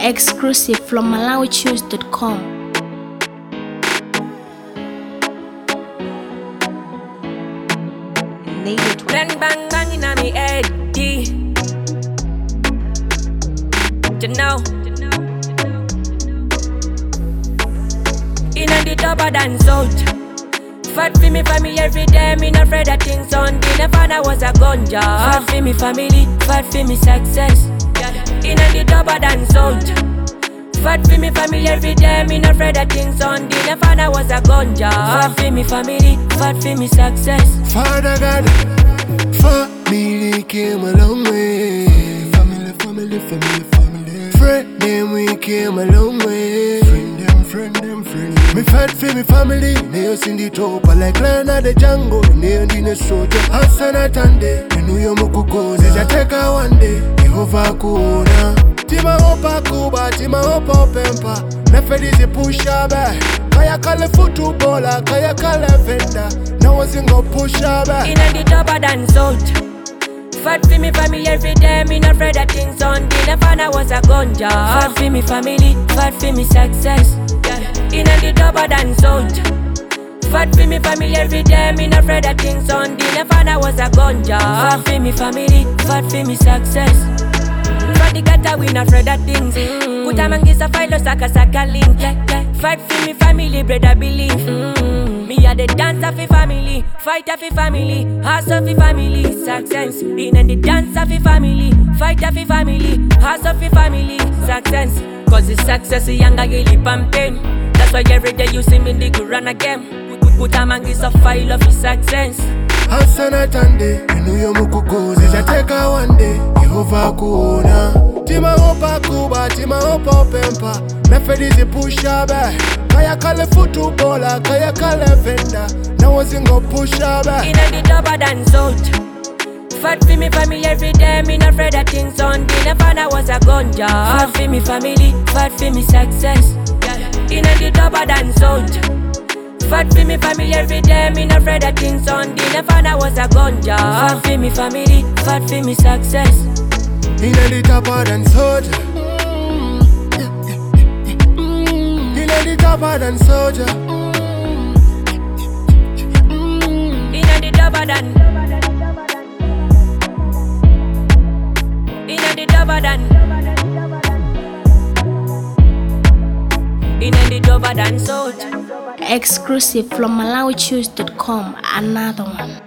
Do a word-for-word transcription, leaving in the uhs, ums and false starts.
Exclusive from Malawi Choose dot com. Bang bang bang in my head, you know. In the double dance out. Fight for me family every day, me not afraid of things on. Didn't find I was a gunja. Fight for me family, fight for me success. In the double dance out. Fight for me family every day, me not afraid of things on. Didn't find I was a gunja. Fight for me family, fight for me success. Father God, family came a long way. Family, family, family, family. Friend them, we came a long way. Friend them, friend them, friend them. Me fight for me family. Nails in the top, I like lion of the jungle. Nails in the soldier. Hasana Tande, you know you're mukuko. There's a take her one day. Jehovah Kuna. Tima opa kuba, tima opa pempa. Nefedizi pusha back. Kaya kale footballer, kaya kale vendor. Now I sing go push her back. In the double dance out. Fight for me family every day, me not afraid of things on. Didn't find I was a gunja. Fight for me family, fight for me success. In the double dance out. Fight for me family every day, me not afraid of things on. Didn't find I was a gunja. Fight for me family, fight for me success. From the gutter we not afraid of things. Put a man a file saka saka link. Fight for me family, brother believe. Me a the dancer for family, fighter for family, hustle for family, success. In the dancer for family, fighter for family, hustle for family, success. Cause the success is younger really pumping. That's why every day you see me in the run again. Put, put a man a file of his success. Hasana Tande, you know you're mukuko. There's a take her one day. Jehovah Kuna. Tima opa kuba, tima opa pempa. Nefedizi pusha back. Kaya kale footballer, kaya kale vendor. Now I sing go push her back. In the double dance out. Fight for me family every day, me not afraid of things on. Didn't find I was a gunja. Fight for me family, fight for me success. In the double dance out. Fight for me family every day, me not afraid of things on. Didn't find I was a gunja. Fight for me family, fight for me success. In the double dance soldier. In the double dance soldier. In the double dance. In the double dance. In the double dance soldier. Exclusive from Malawi Choose dot com. Another one.